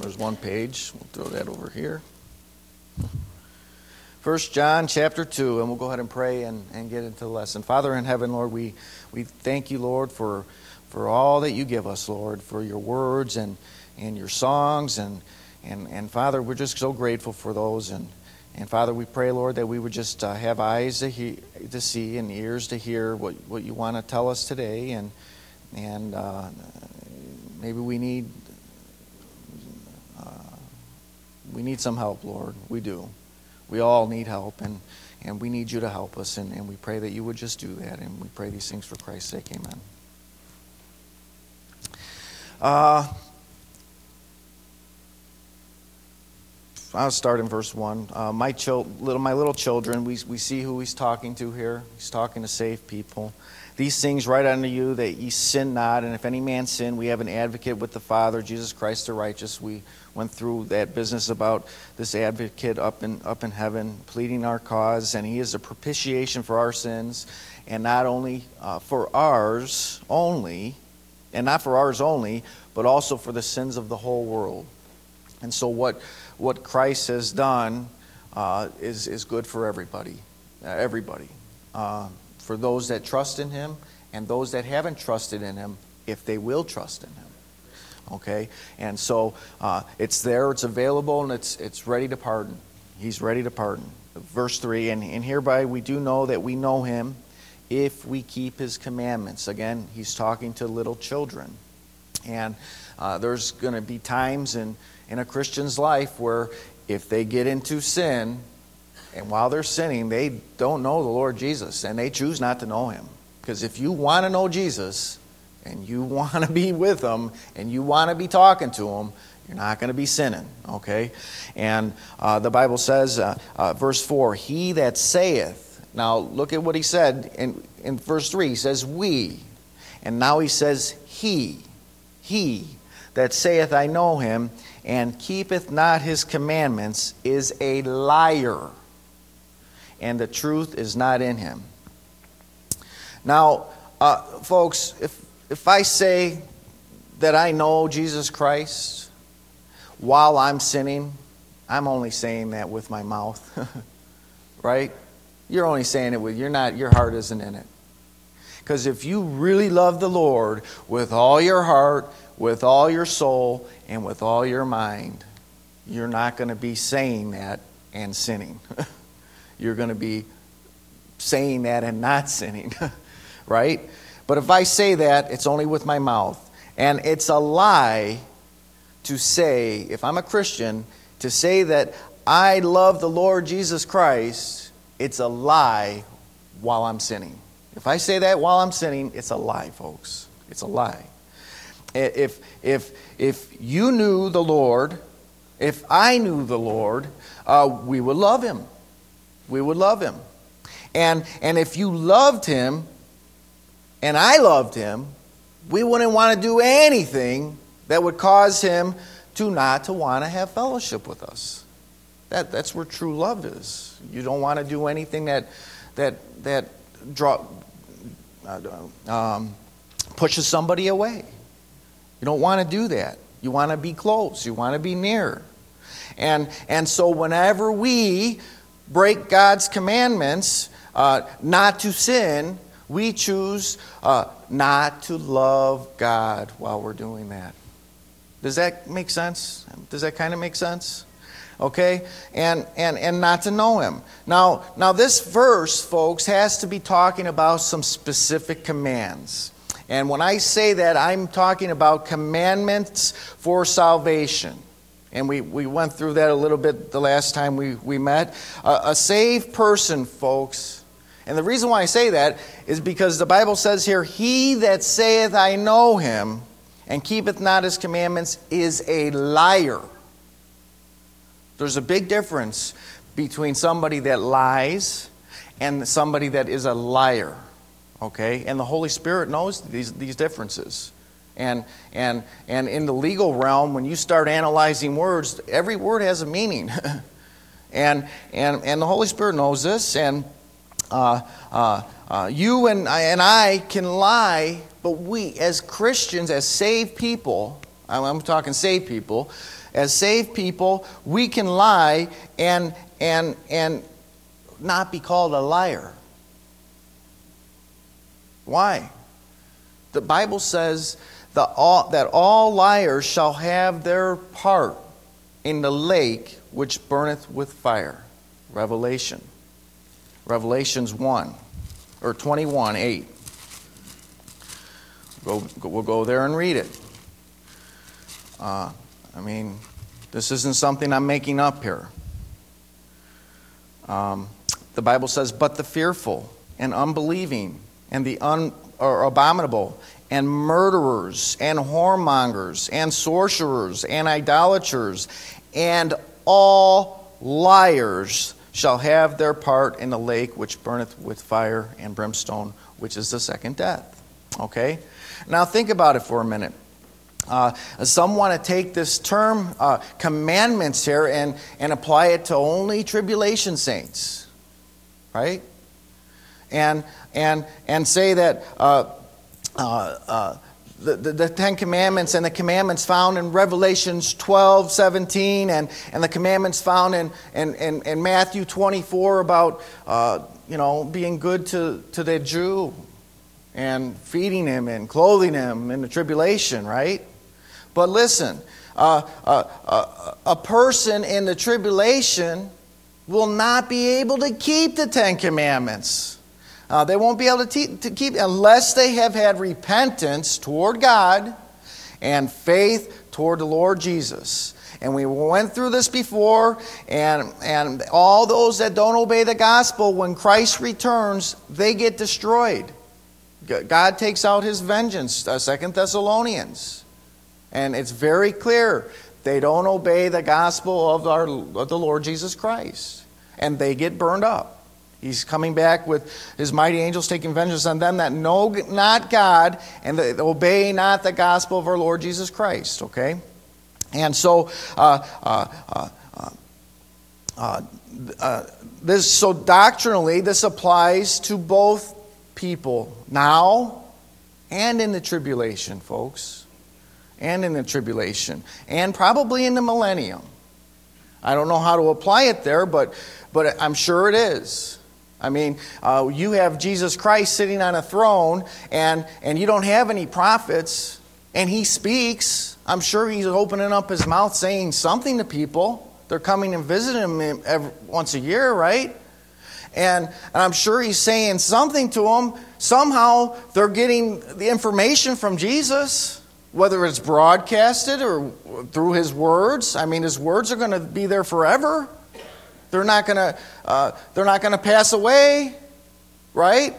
There's one page. We'll throw that over here. 1 John chapter 2, and we'll go ahead and pray and get into the lesson. Father in heaven, Lord, we thank you, Lord, for all that you give us, Lord, for your words and your songs. And Father, we're just so grateful for those. And Father, we pray, Lord, that we would just have eyes to see and ears to hear what you want to tell us today. And maybe we need some help, Lord. We do. We all need help, and we need you to help us, and we pray that you would just do that, and we pray these things for Christ's sake. Amen. I'll start in verse 1. My little children, we see who he's talking to here. He's talking to saved people. These things write unto you that ye sin not, and if any man sin, we have an advocate with the Father, Jesus Christ the righteous. We went through that business about this advocate up in heaven, pleading our cause, and he is a propitiation for our sins, and not only for ours only, and not for ours only, but also for the sins of the whole world. And so what Christ has done is good for everybody. For those that trust in him and those that haven't trusted in him, if they will trust in him. Okay? And so it's there, it's available, and it's ready to pardon. He's ready to pardon. Verse 3, and hereby we do know that we know him if we keep his commandments. Again, he's talking to little children. And there's going to be times in a Christian's life where if they get into sin, and while they're sinning, they don't know the Lord Jesus, and they choose not to know him. Because if you want to know Jesus, and you want to be with him, and you want to be talking to him, you're not going to be sinning, okay? And the Bible says, verse 4, he that saith, now look at what he said in verse 3, he says we, and now he says he that saith I know him, and keepeth not his commandments, is a liar, and the truth is not in him. Now, folks, if I say that I know Jesus Christ while I'm sinning, I'm only saying that with my mouth, right? You're only saying it with your heart isn't in it. Because if you really love the Lord with all your heart, with all your soul, and with all your mind, you're not going to be saying that and sinning. You're going to be saying that and not sinning, right? But if I say that, it's only with my mouth. And it's a lie to say, if I'm a Christian, to say that I love the Lord Jesus Christ, it's a lie while I'm sinning. If I say that while I'm sinning, it's a lie, folks. It's a lie. If you knew the Lord, if I knew the Lord, we would love him. We would love him. And if you loved him, and I loved him, we wouldn't want to do anything that would cause him to not to want to have fellowship with us. That's where true love is. You don't want to do anything that pushes somebody away. You don't want to do that. You want to be close. You want to be near. And so whenever we break God's commandments, not to sin, we choose not to love God while we're doing that. Does that make sense? Does that kind of make sense? Okay? And not to know him. Now this verse, folks, has to be talking about some specific commands. And when I say that, I'm talking about commandments for salvation. And we went through that a little bit the last time we met. A saved person, folks, and the reason why I say that is because the Bible says here, he that saith I know him and keepeth not his commandments is a liar. There's a big difference between somebody that lies and somebody that is a liar. Okay? And the Holy Spirit knows these differences. And in the legal realm, when you start analyzing words, every word has a meaning. and the Holy Spirit knows this. And you and I can lie, but we, as Christians, as saved people, I'm talking saved people. As saved people, we can lie and not be called a liar. Why? The Bible says that all liars shall have their part in the lake which burneth with fire. Revelations 1 or 21:8. We'll go there and read it. This isn't something I'm making up here. The Bible says, "But the fearful and unbelieving and the abominable and murderers and whoremongers and sorcerers and idolaters and all liars shall have their part in the lake which burneth with fire and brimstone, which is the second death." Okay? Now think about it for a minute. Some want to take this term commandments here and apply it to only tribulation saints, right? And say that the Ten Commandments and the commandments found in Revelations 12:17 and the commandments found in Matthew 24 about being good to the Jew and feeding him and clothing him in the tribulation, right? But listen, a person in the tribulation will not be able to keep the Ten Commandments. They won't be able to keep unless they have had repentance toward God and faith toward the Lord Jesus. And we went through this before, and all those that don't obey the gospel, when Christ returns, they get destroyed. God takes out his vengeance, 2 Thessalonians. And it's very clear. They don't obey the gospel of the Lord Jesus Christ. And they get burned up. He's coming back with his mighty angels taking vengeance on them that know not God and that obey not the gospel of our Lord Jesus Christ. Okay? And so, so doctrinally, this applies to both people now and in the tribulation, folks. And in the tribulation. And probably in the millennium. I don't know how to apply it there, but I'm sure it is. You have Jesus Christ sitting on a throne, and you don't have any prophets, and he speaks. I'm sure he's opening up his mouth saying something to people. They're coming and visiting him once a year, right? And I'm sure he's saying something to them. Somehow they're getting the information from Jesus. Whether it's broadcasted or through his words. His words are going to be there forever. They're not going to pass away, right?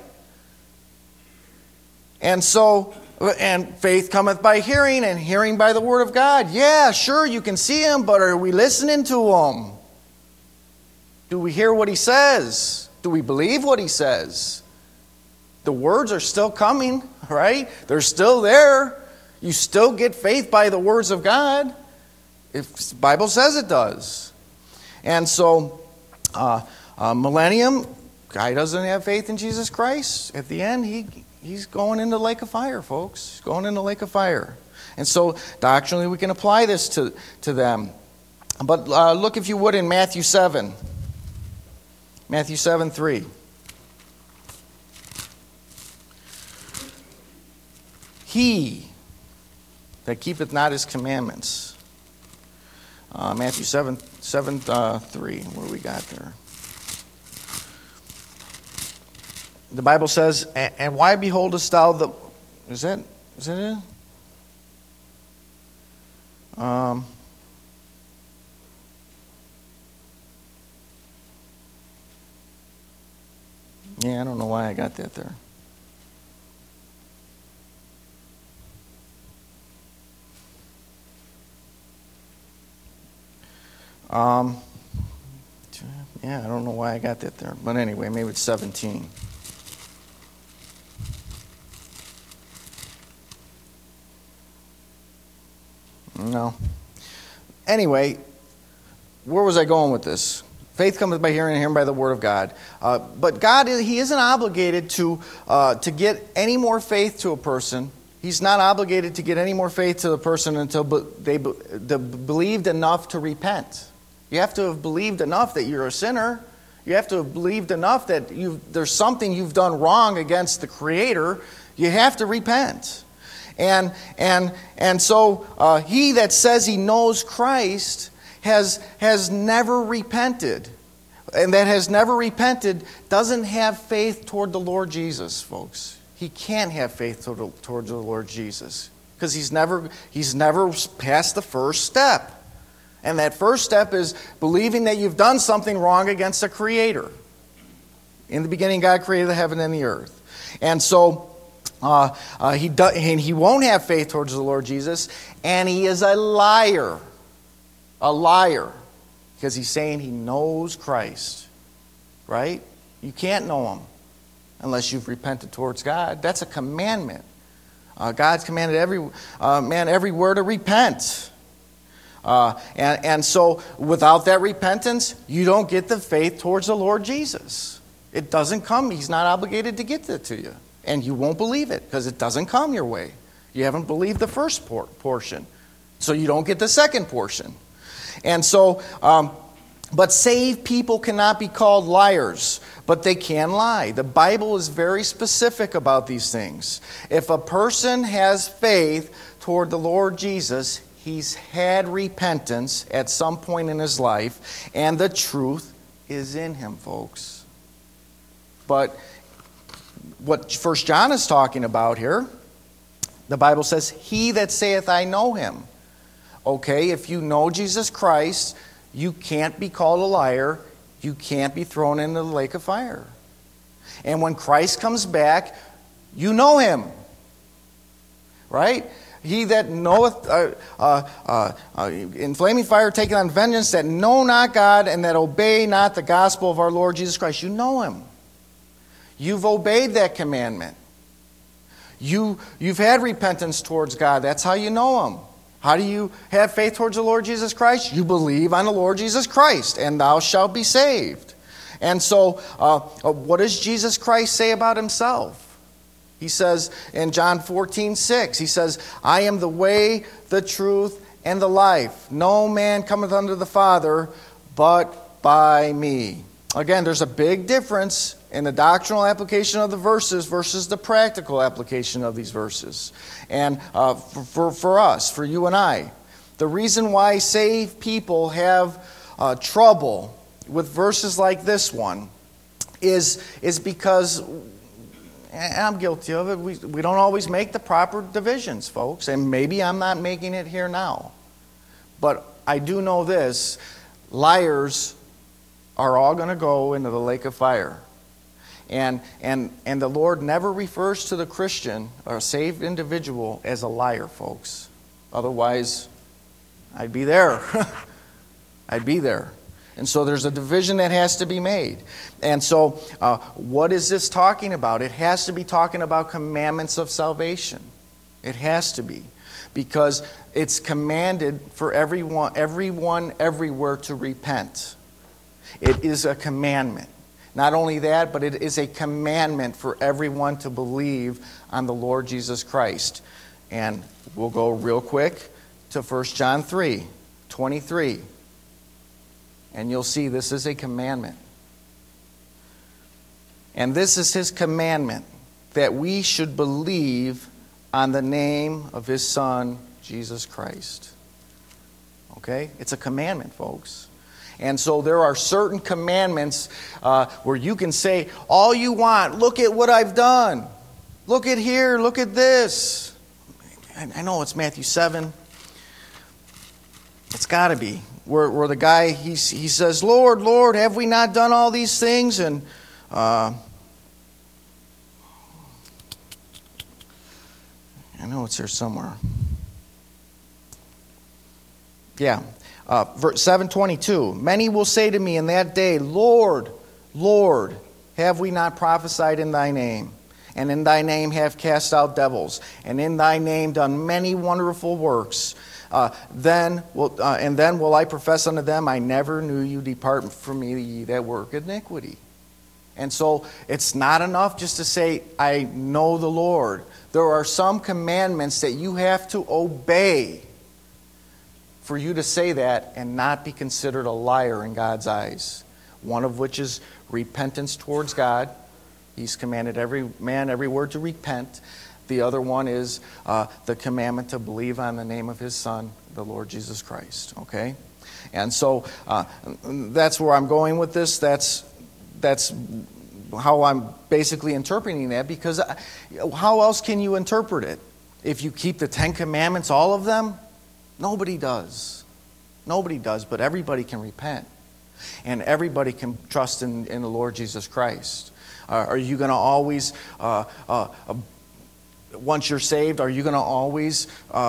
And so, and faith cometh by hearing, and hearing by the word of God. Yeah, sure, you can see him, but are we listening to him? Do we hear what he says? Do we believe what he says? The words are still coming, right? They're still there. You still get faith by the words of God. If the Bible says it does. And so, millennium, guy doesn't have faith in Jesus Christ. At the end, he's going into the lake of fire, folks. He's going into the lake of fire. And so, doctrinally, we can apply this to them. But look, if you would, in Matthew 7. Matthew 7:3. He that keepeth not his commandments. Matthew 7:3. What do we got there? The Bible says, "And why beholdest thou the..." Is that it? Yeah, I don't know why I got that there. Yeah, I don't know why I got that there. But anyway, maybe it's 17. No. Anyway, where was I going with this? Faith cometh by hearing, and hearing by the word of God. But God, he isn't obligated to get any more faith to a person He's not obligated to get any more faith to the person until they believed enough to repent. You have to have believed enough that you're a sinner. You have to have believed enough that there's something you've done wrong against the Creator. You have to repent. And so he that says he knows Christ has never repented. And that has never repented doesn't have faith toward the Lord Jesus, folks. He can't have faith toward the Lord Jesus because he's never passed the first step. And that first step is believing that you've done something wrong against the Creator. In the beginning, God created the heaven and the earth. And so he won't have faith towards the Lord Jesus, and he is a liar. A liar. Because he's saying he knows Christ. Right? You can't know him unless you've repented towards God. That's a commandment. God's commanded every man everywhere to repent. And so without that repentance, you don't get the faith towards the Lord Jesus. It doesn't come. He's not obligated to get that to you. And you won't believe it because it doesn't come your way. You haven't believed the first portion. So you don't get the second portion. And so, but saved people cannot be called liars, but they can lie. The Bible is very specific about these things. If a person has faith toward the Lord Jesus, he's had repentance at some point in his life, and the truth is in him, folks. But what 1 John is talking about here, the Bible says, he that saith, I know him. Okay, if you know Jesus Christ, you can't be called a liar. You can't be thrown into the lake of fire. And when Christ comes back, you know him. Right? He that knoweth, in flaming fire taken on vengeance, that know not God and that obey not the gospel of our Lord Jesus Christ. You know him. You've obeyed that commandment. You've had repentance towards God. That's how you know him. How do you have faith towards the Lord Jesus Christ? You believe on the Lord Jesus Christ, and thou shalt be saved. And so, what does Jesus Christ say about himself? He says in John 14:6, he says, I am the way, the truth, and the life. No man cometh unto the Father but by me. Again, there's a big difference in the doctrinal application of the verses versus the practical application of these verses. And for us, for you and I, the reason why saved people have trouble with verses like this one is because, and I'm guilty of it, we don't always make the proper divisions, folks. And maybe I'm not making it here now. But I do know this, liars are all going to go into the lake of fire. And the Lord never refers to the Christian or a saved individual as a liar, folks. Otherwise, I'd be there. I'd be there. And so there's a division that has to be made. And so what is this talking about? It has to be talking about commandments of salvation. It has to be. Because it's commanded for everyone everywhere to repent. It is a commandment. Not only that, but it is a commandment for everyone to believe on the Lord Jesus Christ. And we'll go real quick to 1 John 3:23. And you'll see this is a commandment. And this is his commandment, that we should believe on the name of his Son, Jesus Christ. Okay? It's a commandment, folks. And so there are certain commandments where you can say, all you want, look at what I've done. Look at here, look at this. I know it's Matthew 7. It's got to be. Where the guy, he says, Lord, Lord, have we not done all these things? And I know it's here somewhere. Yeah. Verse 7:22. Many will say to me in that day, Lord, Lord, have we not prophesied in thy name? And in thy name have cast out devils, and in thy name done many wonderful works. Then will I profess unto them, I never knew you, depart from me, ye that work iniquity. And so it's not enough just to say, I know the Lord. There are some commandments that you have to obey for you to say that and not be considered a liar in God's eyes. One of which is repentance towards God. He's commanded every man everywhere to repent. The other one is the commandment to believe on the name of His Son, the Lord Jesus Christ. Okay? And so that's where I'm going with this. That's how I'm basically interpreting that, because how else can you interpret it? If you keep the 10 Commandments, all of them, nobody does. Nobody does, but everybody can repent. And everybody can trust in the Lord Jesus Christ. Are you going to always, once you're saved, are you going to always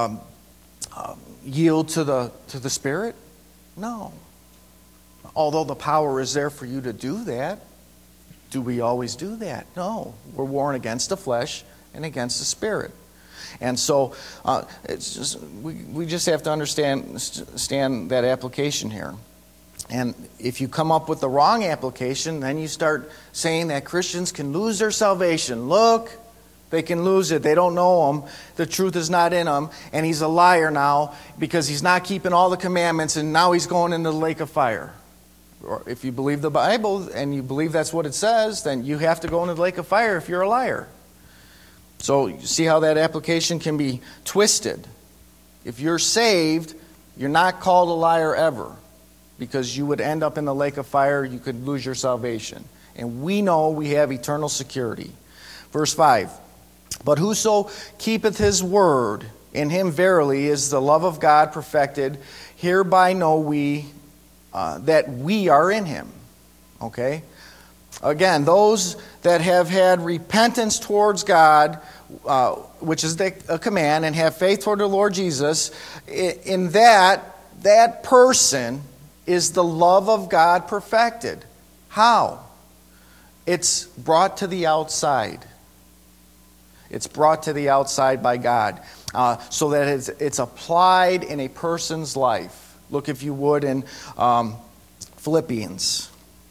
yield to the Spirit? No. Although the power is there for you to do that, do we always do that? No. We're warring against the flesh and against the Spirit. And so it's just we just have to understand that application here. And if you come up with the wrong application, then you start saying that Christians can lose their salvation. Look, they can lose it. They don't know Him. The truth is not in them. And he's a liar now because he's not keeping all the commandments, and now he's going into the lake of fire. Or if you believe the Bible and you believe that's what it says, then you have to go into the lake of fire if you're a liar. So you see how that application can be twisted. If you're saved, you're not called a liar ever, because you would end up in the lake of fire. You could lose your salvation. And we know we have eternal security. Verse 5, but whoso keepeth His word, in him verily is the love of God perfected. Hereby know we that we are in Him. Okay? Again, those that have had repentance towards God, which is a command, and have faith toward the Lord Jesus, in that person is the love of God perfected. How? It's brought to the outside. It's brought to the outside by God, so that it's applied in a person's life. Look, if you would, in Philippians.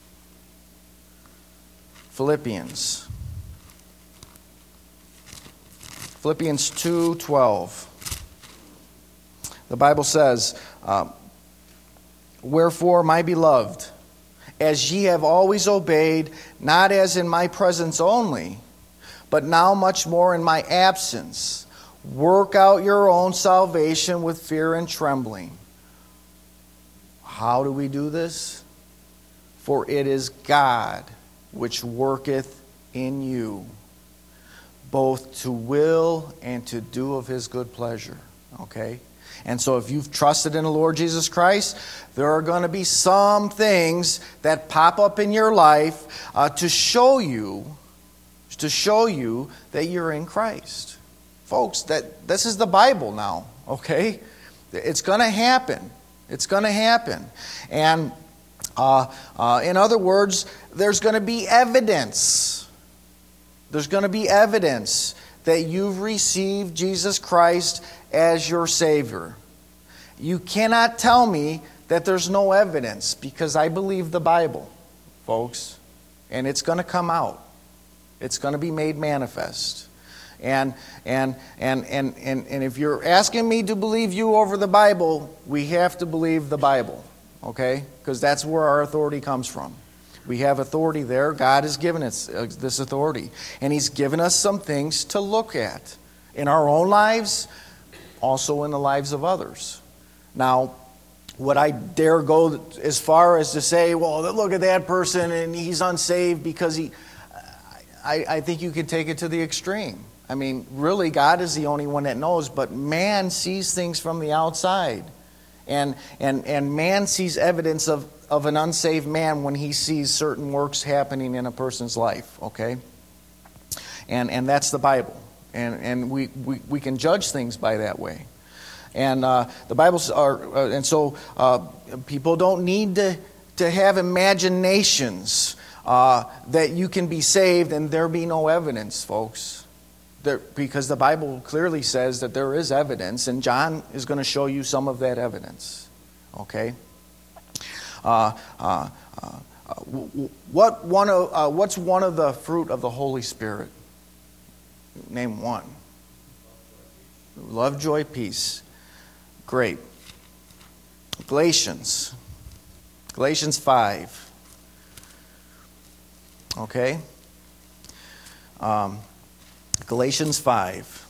Philippians 2:12. The Bible says, wherefore, my beloved, as ye have always obeyed, not as in my presence only, but now much more in my absence, work out your own salvation with fear and trembling. How do we do this? For it is God which worketh in you, both to will and to do of His good pleasure. Okay? And so if you've trusted in the Lord Jesus Christ, there are going to be some things that pop up in your life to show you that you're in Christ. Folks, this is the Bible now, okay? It's going to happen. It's going to happen. And in other words, there's going to be evidence. There's going to be evidence that you've received Jesus Christ as your Savior. You cannot tell me that there's no evidence, because I believe the Bible, folks. And it's going to come out. It's going to be made manifest. And if you're asking me to believe you over the Bible, we have to believe the Bible, okay? Because that's where our authority comes from. We have authority there. God has given us this authority. And He's given us some things to look at in our own lives, also in the lives of others. Now, would I dare go as far as to say, well, look at that person and he's unsaved because I think you can take it to the extreme. I mean, really, God is the only one that knows, but man sees things from the outside. And man sees evidence of an unsaved man when he sees certain works happening in a person's life, okay? And that's the Bible. And we can judge things by that way. And the Bible's and so people don't need to have imaginations that you can be saved and there be no evidence, folks. Because the Bible clearly says that there is evidence, and John is going to show you some of that evidence. Okay? What's one of the fruit of the Holy Spirit? Name one. Love, joy, peace. Great. Galatians 5. Okay? Galatians 5.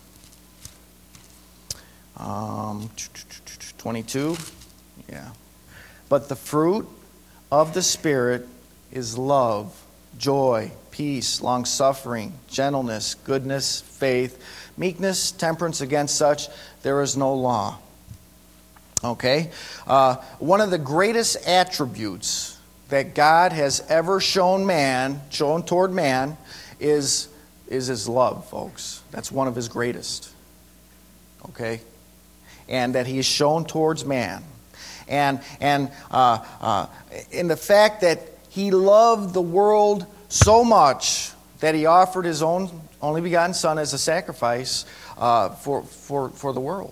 22. Yeah. But the fruit of the Spirit is love, joy, peace, long-suffering, gentleness, goodness, faith, meekness, temperance. Against such there is no law. Okay? One of the greatest attributes that God has ever shown toward man, is His love, folks. That's one of His greatest. Okay? And that He has shown towards man. And in the fact that He loved the world so much that He offered His only begotten Son as a sacrifice for the world.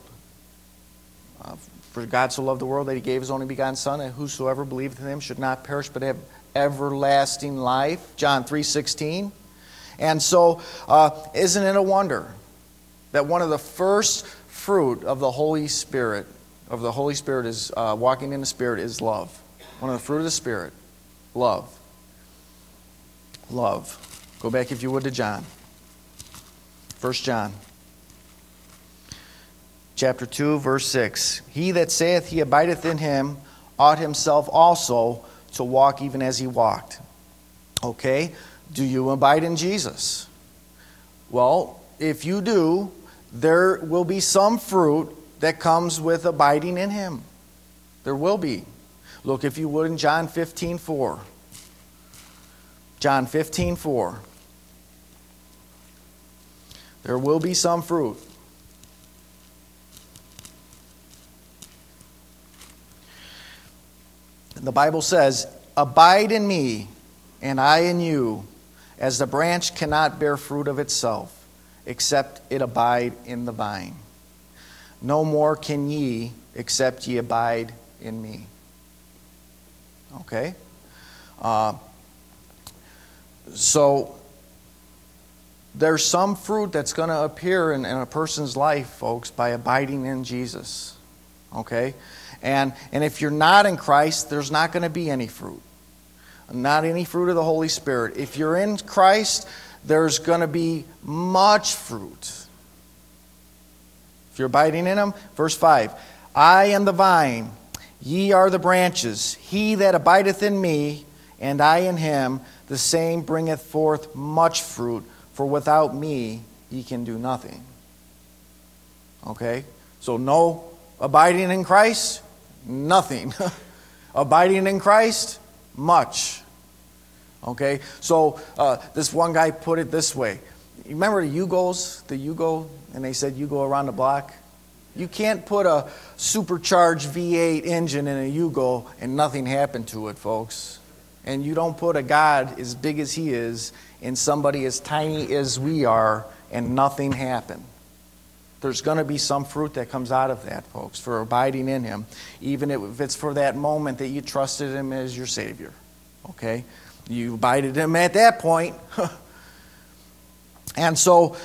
For God so loved the world that He gave His only begotten Son, and whosoever believeth in Him should not perish but have everlasting life. John 3:16. And so, isn't it a wonder that one of the first fruit of the Holy Spirit, is walking in the Spirit, is love. One of the fruit of the Spirit, love. Love. Go back, if you would, to John. 1 John. Chapter 2, verse 6. He that saith he abideth in Him ought himself also to walk even as He walked. Okay? Do you abide in Jesus? Well, if you do, there will be some fruit that comes with abiding in Him. There will be. Look, if you would, in John 15:4. John 15:4. There will be some fruit. The Bible says, abide in me, and I in you, as the branch cannot bear fruit of itself, except it abide in the vine. No more can ye, except ye abide in me. Okay? So, there's some fruit that's going to appear in a person's life, folks, by abiding in Jesus. Okay? And if you're not in Christ, there's not going to be any fruit. Not any fruit of the Holy Spirit. If you're in Christ, there's going to be much fruit. If you're abiding in Him, verse 5. I am the vine, ye are the branches. He that abideth in me, and I in him, the same bringeth forth much fruit. For without me, ye can do nothing. Okay? So no abiding in Christ, nothing. Abiding in Christ, much. Okay? So this one guy put it this way. You remember the Yugo, and they said you go around the block? You can't put a supercharged V8 engine in a Yugo and nothing happened to it, folks. And you don't put a God as big as He is in somebody as tiny as we are and nothing happened. There's going to be some fruit that comes out of that, folks, for abiding in Him, even if it's for that moment that you trusted Him as your Savior. Okay? You abided in Him at that point. And so,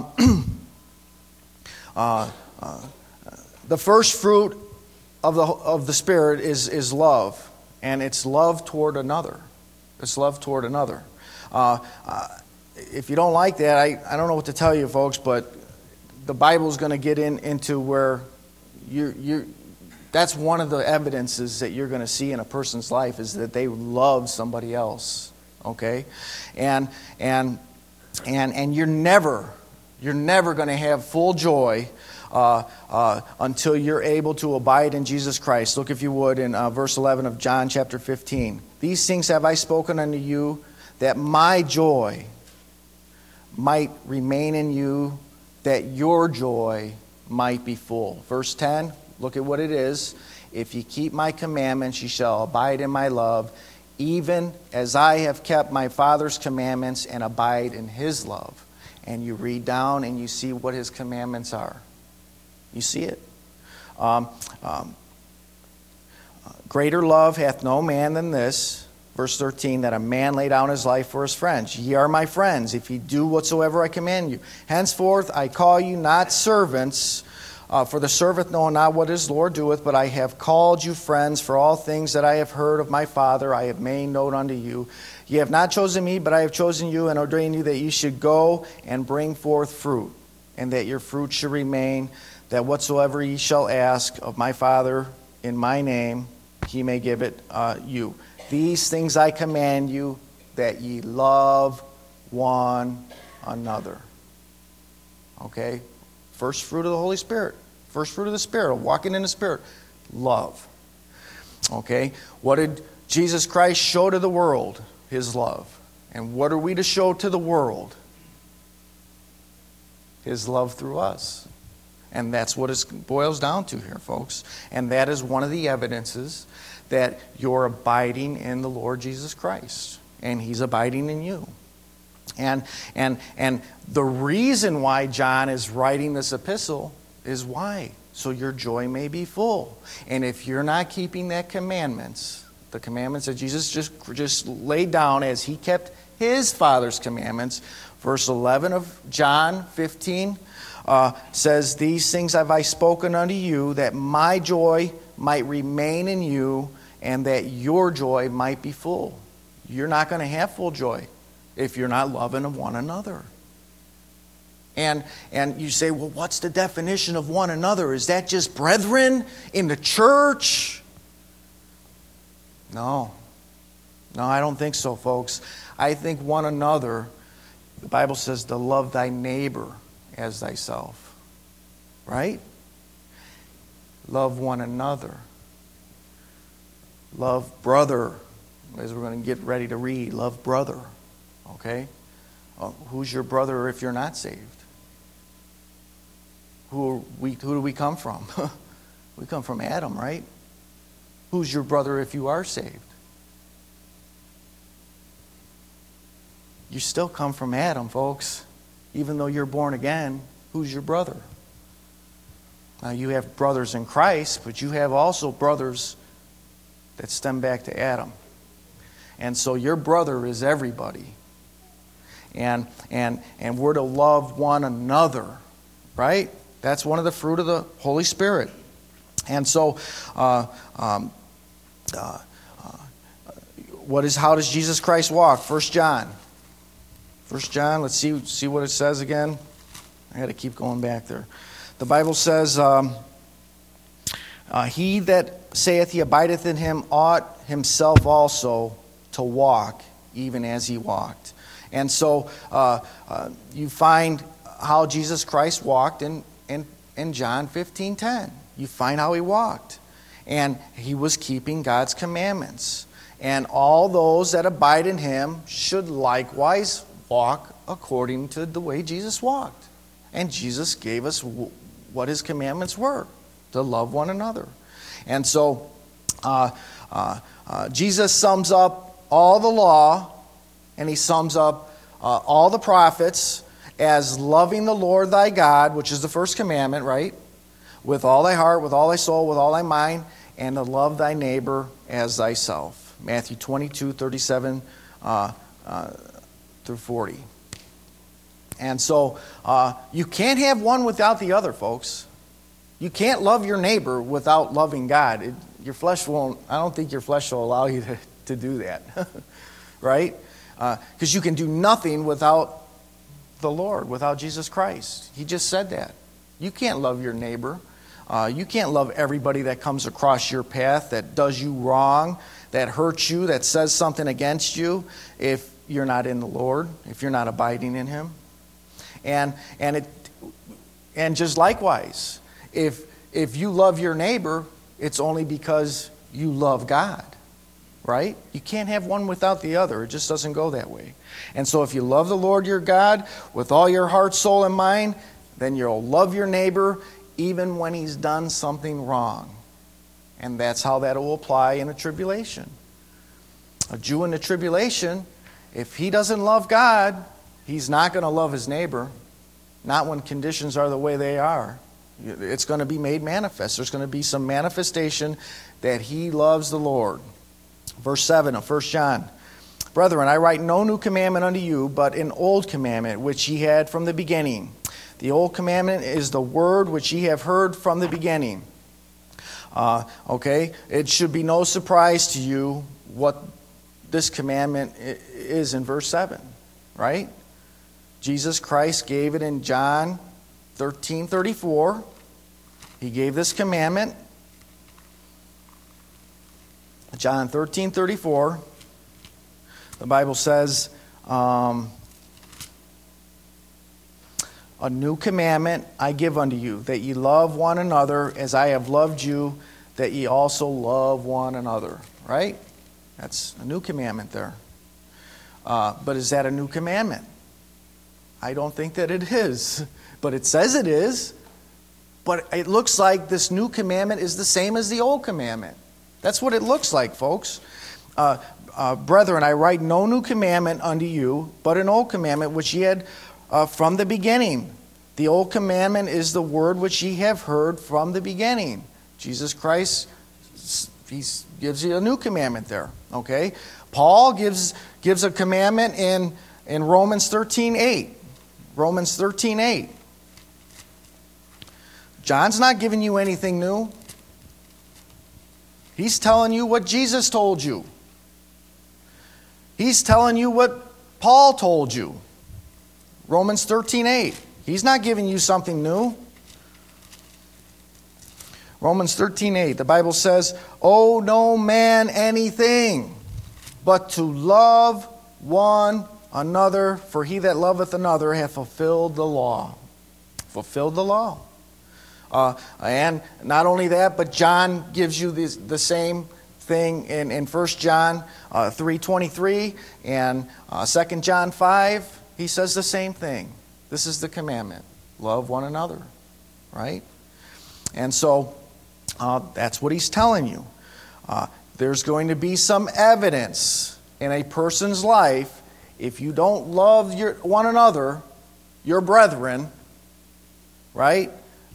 the first fruit of the Spirit is love. And it's love toward another. It's love toward another. If you don't like that, I don't know what to tell you, folks, but the Bible's going to get into where that's one of the evidences that you're going to see in a person's life is that they love somebody else. Okay? And you're never going to have full joy until you're able to abide in Jesus Christ. Look, if you would, in verse 11 of John chapter 15. These things have I spoken unto you, that my joy might remain in you, that your joy might be full. Verse 10, look at what it is. If ye keep my commandments, ye shall abide in my love, even as I have kept my Father's commandments and abide in His love. And you read down and you see what His commandments are. You see it. Greater love hath no man than this, Verse 13, that a man lay down his life for his friends. Ye are my friends, if ye do whatsoever I command you. Henceforth I call you not servants, for the servant knoweth not what his Lord doeth, but I have called you friends, for all things that I have heard of my Father I have made known unto you. Ye have not chosen me, but I have chosen you, and ordained you that ye should go and bring forth fruit, and that your fruit should remain, that whatsoever ye shall ask of my Father in my name, he may give it you. These things I command you, that ye love one another. Okay? First fruit of the Holy Spirit. First fruit of the Spirit, walking in the Spirit. Love. Okay? What did Jesus Christ show to the world? His love. And what are we to show to the world? His love through us. And that's what it boils down to here, folks. And that is one of the evidences that you're abiding in the Lord Jesus Christ. And He's abiding in you. And the reason why John is writing this epistle is why? So your joy may be full. And if you're not keeping that commandments, the commandments that Jesus just laid down as He kept His Father's commandments, verse 11 of John 15 says, these things have I spoken unto you, that my joy might remain in you, and that your joy might be full. You're not going to have full joy if you're not loving one another. And you say, well, what's the definition of one another? Is that just brethren in the church? No, I don't think so, folks. I think one another, the Bible says, to love thy neighbor as thyself. Right? Love one another. Love brother, as we're going to get ready to read. Love brother. Okay? Who's your brother if you're not saved? Who do we come from? We come from Adam, right? Who's your brother if you are saved? You still come from Adam, folks. Even though you're born again, who's your brother? Now, you have brothers in Christ, but you have also brothers that stem back to Adam. And so your brother is everybody. And we're to love one another, right? That's one of the fruit of the Holy Spirit. And so, how does Jesus Christ walk? 1 John. 1 John, let's see what it says again. I got to keep going back there. The Bible says, he that saith he abideth in him ought himself also to walk, even as he walked. And so you find how Jesus Christ walked in John 15:10. You find how he walked. And he was keeping God's commandments. And all those that abide in him should likewise walk according to the way Jesus walked. And Jesus gave us what his commandments were, to love one another. And so Jesus sums up all the law, and he sums up all the prophets as loving the Lord thy God, which is the first commandment, right? With all thy heart, with all thy soul, with all thy mind, and to love thy neighbor as thyself. Matthew 22:37 through 40. And so you can't have one without the other, folks. You can't love your neighbor without loving God. Your flesh won't. I don't think your flesh will allow you to do that, right? Because you can do nothing without the Lord, without Jesus Christ. He just said that. You can't love your neighbor. You can't love everybody that comes across your path, that does you wrong, that hurts you, that says something against you, if you're not in the Lord, if you're not abiding in him. And just likewise, if you love your neighbor, it's only because you love God, right? You can't have one without the other. It just doesn't go that way. And so if you love the Lord your God with all your heart, soul, and mind, then you'll love your neighbor even when he's done something wrong. And that's how that will apply in a tribulation. A Jew in the tribulation, if he doesn't love God, he's not going to love his neighbor. Not when conditions are the way they are. It's going to be made manifest. There's going to be some manifestation that he loves the Lord. Verse 7 of 1 John. Brethren, I write no new commandment unto you, but an old commandment which ye had from the beginning. The old commandment is the word which ye have heard from the beginning. Okay, it should be no surprise to you what this commandment is in verse 7, right? Jesus Christ gave it in John 13:34. He gave this commandment. John 13:34. The Bible says, a new commandment I give unto you, that ye love one another as I have loved you, that ye also love one another. Right? That's a new commandment there. But is that a new commandment? I don't think that it is. But it says it is. But it looks like this new commandment is the same as the old commandment. That's what it looks like, folks. Brethren, I write no new commandment unto you, but an old commandment which ye had from the beginning. The old commandment is the word which ye have heard from the beginning. Jesus Christ, he gives you a new commandment there. Okay? Paul gives a commandment in Romans 13:8. Romans 13:8. John's not giving you anything new. He's telling you what Jesus told you. He's telling you what Paul told you. Romans 13:8. He's not giving you something new. Romans 13:8. The Bible says, owe no man anything but to love one another, for he that loveth another hath fulfilled the law. Fulfilled the law. And not only that, but John gives you the same thing in 1 John 3:23 and 2 John 5. He says the same thing. This is the commandment. Love one another. Right? And so that's what he's telling you. There's going to be some evidence in a person's life if you don't love one another, your brethren, right?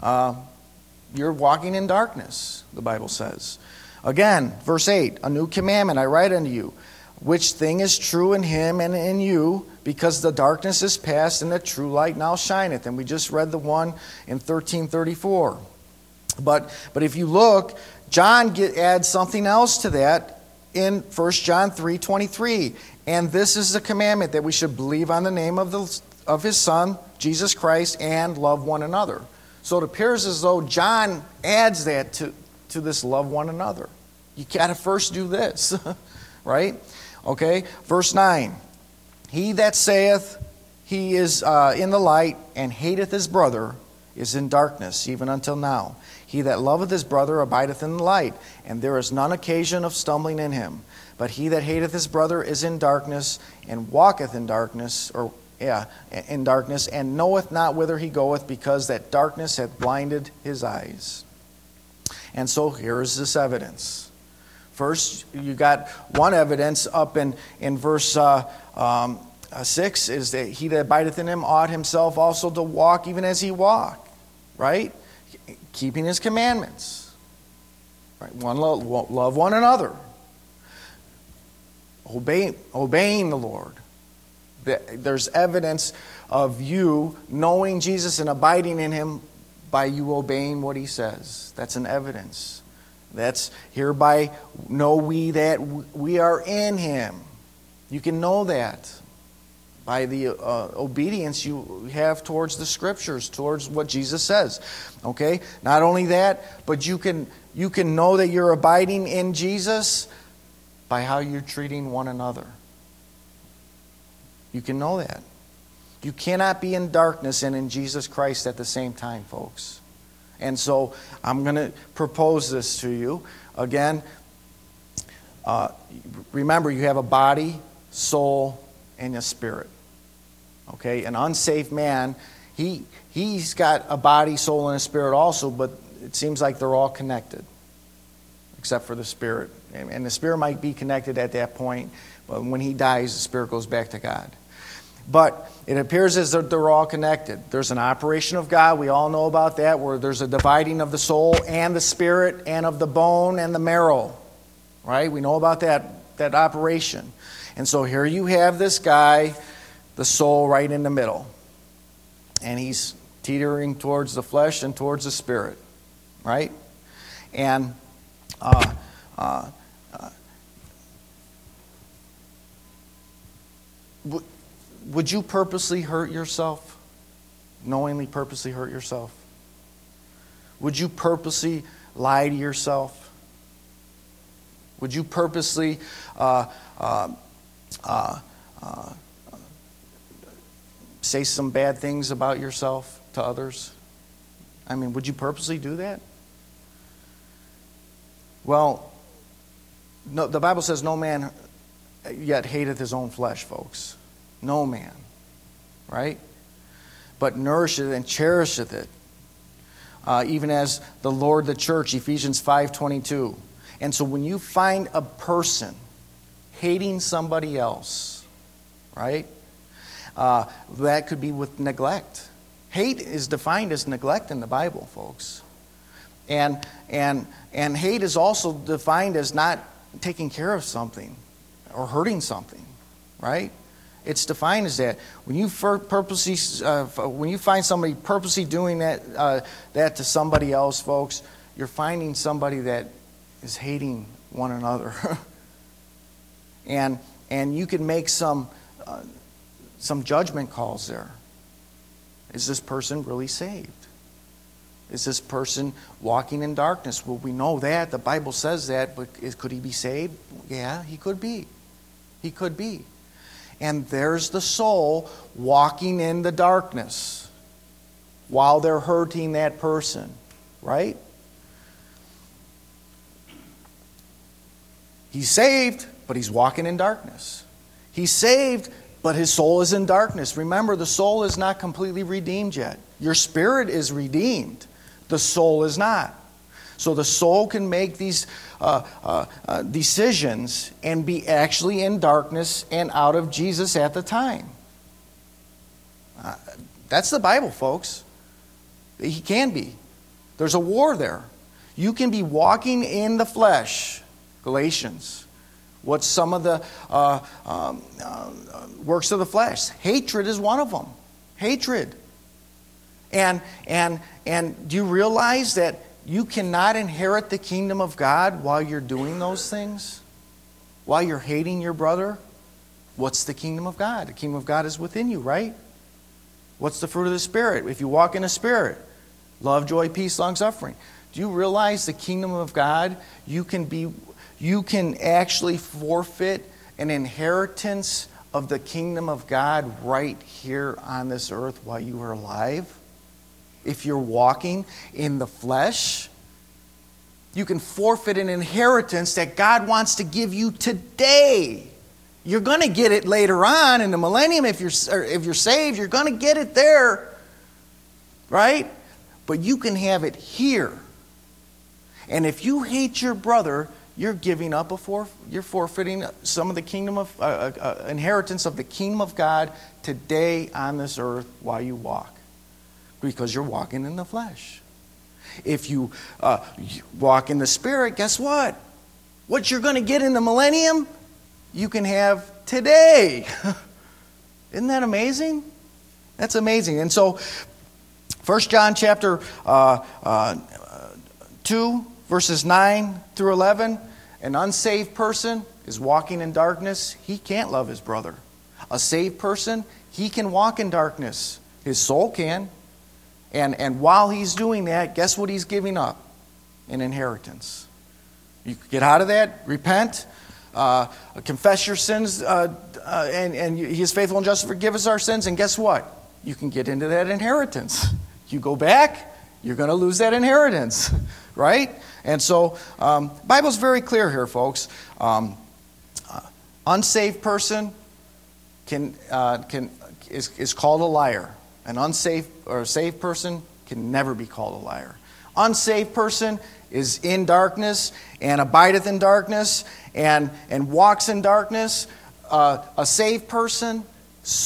You're walking in darkness, the Bible says. Again, verse 8, a new commandment I write unto you, which thing is true in him and in you, because the darkness is past and the true light now shineth. And we just read the one in 13:34. But if you look, John adds something else to that in 1 John 3:23. And this is the commandment, that we should believe on the name of his Son, Jesus Christ, and love one another. So it appears as though John adds that to this love one another. You got to first do this, right? Okay, verse 9. He that saith he is in the light and hateth his brother is in darkness, even until now. He that loveth his brother abideth in the light, and there is none occasion of stumbling in him. But he that hateth his brother is in darkness, and walketh in darkness, in darkness, and knoweth not whither he goeth, because that darkness hath blinded his eyes. And so here is this evidence. First, you got one evidence up in verse 6, is that he that abideth in him ought himself also to walk even as he walked. Right? Keeping his commandments. Right? Love one another. Obeying the Lord. There's evidence of you knowing Jesus and abiding in him by you obeying what he says. That's an evidence. That's hereby know we that we are in him. You can know that by the obedience you have towards the Scriptures, towards what Jesus says. Okay? Not only that, but you can know that you're abiding in Jesus by how you're treating one another. You can know that. You cannot be in darkness and in Jesus Christ at the same time, folks. And so I'm going to propose this to you. Again, remember you have a body, soul, and a spirit. Okay? An unsaved man, he's got a body, soul, and a spirit also, but it seems like they're all connected. Except for the spirit. And the spirit might be connected at that point, but when he dies, the spirit goes back to God. But it appears as though they're all connected. There's an operation of God, we all know about that, where there's a dividing of the soul and the spirit and of the bone and the marrow. Right? We know about that that operation. And so here you have this guy, the soul right in the middle. And he's teetering towards the flesh and towards the spirit, right? And would you purposely hurt yourself? Knowingly purposely hurt yourself? Would you purposely lie to yourself? Would you purposely say some bad things about yourself to others? I mean, would you purposely do that? Well, no, the Bible says no man yet hateth his own flesh, folks. No man. Right? But nourisheth and cherisheth it. Even as the Lord the church, Ephesians 5:22. And so when you find a person hating somebody else, right? That could be with neglect. Hate is defined as neglect in the Bible, folks. And hate is also defined as not taking care of something or hurting something, right? It's defined as that. When you when you find somebody purposely doing that to somebody else, folks, you're finding somebody that is hating one another, and you can make some judgment calls there. Is this person really saved? Is this person walking in darkness? Well, we know that. The Bible says that, but could he be saved? Yeah, he could be. He could be. And there's the soul walking in the darkness while they're hurting that person, right? He's saved, but he's walking in darkness. He's saved, but his soul is in darkness. Remember, the soul is not completely redeemed yet. Your spirit is redeemed. The soul is not. So the soul can make these decisions and be actually in darkness and out of Jesus at the time. That's the Bible, folks. He can be. There's a war there. You can be walking in the flesh. Galatians. What's some of the works of the flesh? Hatred is one of them. Hatred. And do you realize that you cannot inherit the kingdom of God while you're doing those things? While you're hating your brother? What's the kingdom of God? The kingdom of God is within you, right? What's the fruit of the Spirit? If you walk in the Spirit, love, joy, peace, long suffering. Do you realize the kingdom of God, you can actually forfeit an inheritance of the kingdom of God right here on this earth while you are alive? If you're walking in the flesh, you can forfeit an inheritance that God wants to give you today. You're going to get it later on in the millennium. If you're saved, you're going to get it there. Right? But you can have it here. And if you hate your brother, you're giving up you're forfeiting some of the kingdom of inheritance of the kingdom of God today on this earth while you walk, because you're walking in the flesh. If you walk in the Spirit, guess what? What you're going to get in the millennium, you can have today. Isn't that amazing? That's amazing. And so, 1 John chapter 2, verses 9 through 11, an unsaved person is walking in darkness. He can't love his brother. A saved person, he can walk in darkness. His soul can. And while he's doing that, guess what he's giving up? An inheritance. You get out of that, repent, confess your sins, and he is faithful and just to forgive us our sins, and guess what? You can get into that inheritance. You go back, you're going to lose that inheritance, right? And so, Bible's very clear here, folks. Unsaved person is called a liar. An unsaved or a saved person can never be called a liar. Unsaved person is in darkness and abideth in darkness and walks in darkness. A saved person,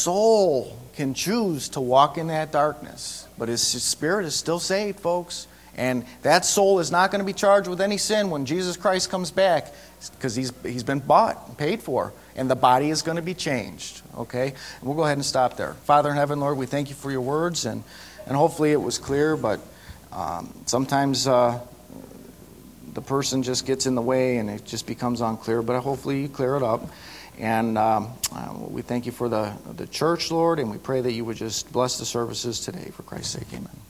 soul, can choose to walk in that darkness. But his spirit is still saved, folks. And that soul is not going to be charged with any sin when Jesus Christ comes back, because he's been bought and paid for. And the body is going to be changed. Okay? And we'll go ahead and stop there. Father in heaven, Lord, we thank you for your words. And hopefully it was clear, but sometimes the person just gets in the way and it just becomes unclear. But hopefully you clear it up. And we thank you for the church, Lord, and we pray that you would just bless the services today. For Christ's sake, amen.